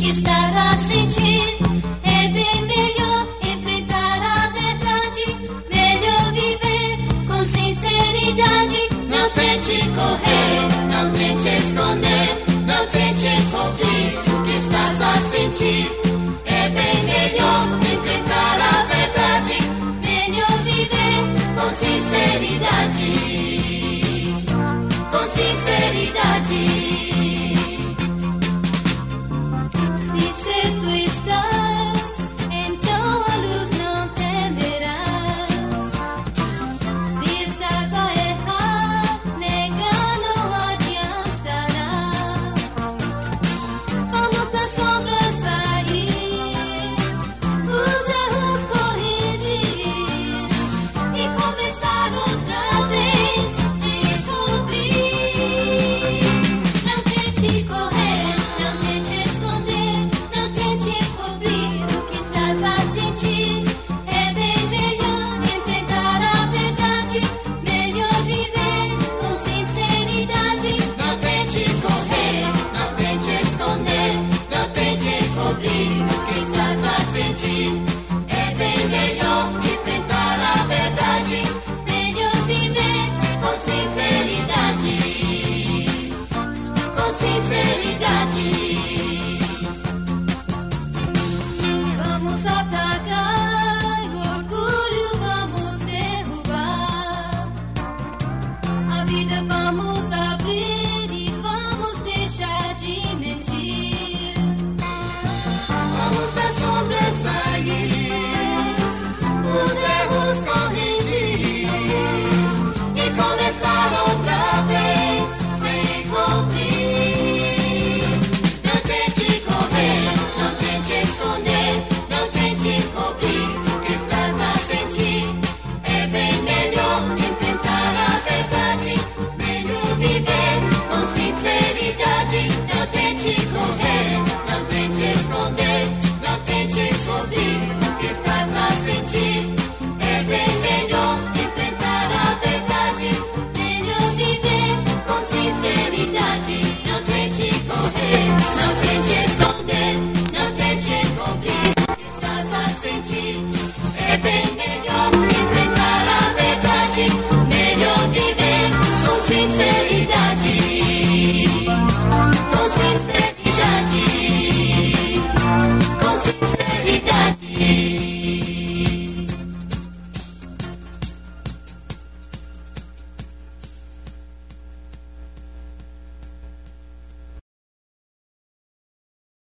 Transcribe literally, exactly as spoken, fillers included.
estás a sentir. É bem melhor enfrentar a verdade, melhor viver com sinceridade. Não tente correr, não tente esconder, não tente encobrir o que estás a sentir. É bem melhor enfrentar a verdade, melhor viver com sinceridade, com sinceridade. Se certo estás, então a luz não tenderás. Se estás a errar, negar não adiantará. Vamos das sombras sair, os erros corrigir e começar outra vez, se cumprir. Não tente correr, não tente esconder, não tente encobrir o que estás a sentir. É bem melhor enfrentar a verdade, melhor viver com sinceridade. Não tente correr, não tente esconder, não tente encobrir o que estás a sentir. É bem melhor enfrentar a verdade, melhor viver com sinceridade, com sinceridade. Vamos atacar o orgulho, vamos derrubar a vida, vamos